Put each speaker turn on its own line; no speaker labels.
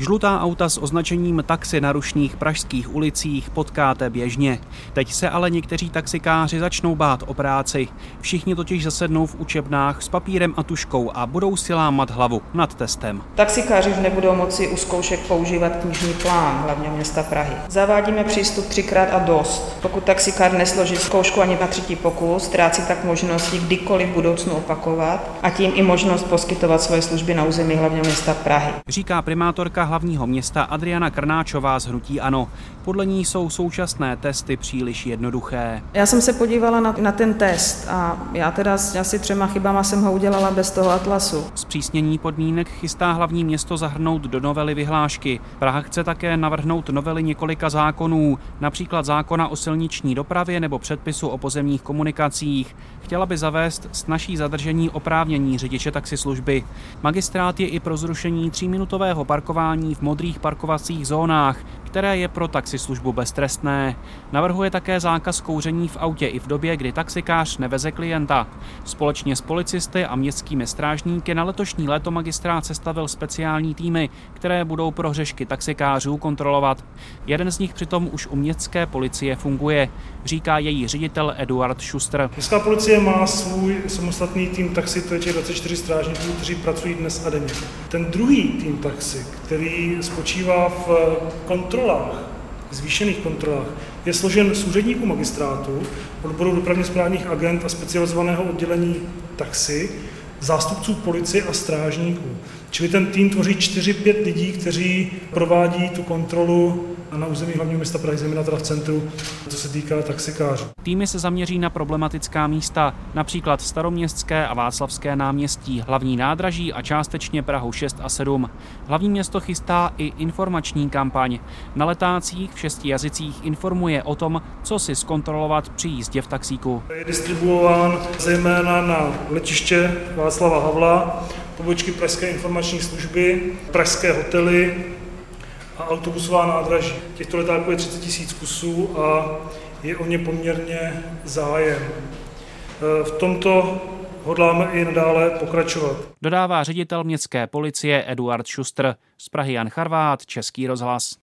Žlutá auta s označením taxi na rušných pražských ulicích potkáte běžně. Teď se ale někteří taxikáři začnou bát o práci. Všichni totiž zasednou v učebnách s papírem a tužkou a budou si lámat hlavu nad testem.
Taxikáři nebudou moci u zkoušek používat knižní plán hlavního města Prahy. Zavádíme přístup 3x a dost. Pokud taxikář nesloží zkoušku ani na třetí pokus, ztrácí tak možnosti kdykoliv v budoucnu opakovat a tím i možnost poskytovat svoje služby na území hlavního města Prahy.
Říká primátorka hlavního města Adriana Krnáčová z hnutí ANO. Podle ní jsou současné testy příliš jednoduché.
Já jsem se podívala na ten test a já teda s asi 3 chybama jsem ho udělala bez toho atlasu.
Zpřísnění podmínek chystá hlavní město zahrnout do novely vyhlášky. Praha chce také navrhnout novely několika zákonů, například zákona o silniční dopravě nebo předpisu o pozemních komunikacích. Chtěla by zavést snazší zadržení oprávnění řidiče taxislužby. Magistrát je i pro zrušení 3minutového parkování v modrých parkovacích zónách, které je pro taxislužbu beztrestné. Navrhuje také zákaz kouření v autě i v době, kdy taxikář neveze klienta. Společně s policisty a městskými strážníky na letošní léto magistrát sestavil speciální týmy, které budou prohřešky taxikářů kontrolovat. Jeden z nich přitom už u městské policie funguje, říká její ředitel Eduard Schuster.
Městská policie má svůj samostatný tým taxi, to je těch 24 strážníků, kteří pracují dnes a denně. Ten druhý tým taxi, který spočívá v kontrolách, zvýšených kontrolách, je složen z úředníků magistrátu, odboru dopravně správních agent a specializovaného oddělení taxi, zástupců policie a strážníků. Čili ten tým tvoří 4-5 lidí, kteří provádí tu kontrolu na území hlavního města Prahy, zejména teda v centru, co se týká taxikářů.
Týmy se zaměří na problematická místa, například Staroměstské a Václavské náměstí, hlavní nádraží a částečně Prahu 6 a 7. Hlavní město chystá i informační kampaň. Na letácích v 6 jazycích informuje o tom, co si zkontrolovat při jízdě v taxíku.
Je distribuován zejména na letiště Václava Havla, pobočky Pražské informační služby, pražské hotely a autobusová nádraží. Těchto letáků je 30 000 kusů a je o ně poměrně zájem. V tomto hodláme i nadále pokračovat.
Dodává ředitel městské policie Eduard Schuster. Z Prahy Jan Charvát, Český rozhlas.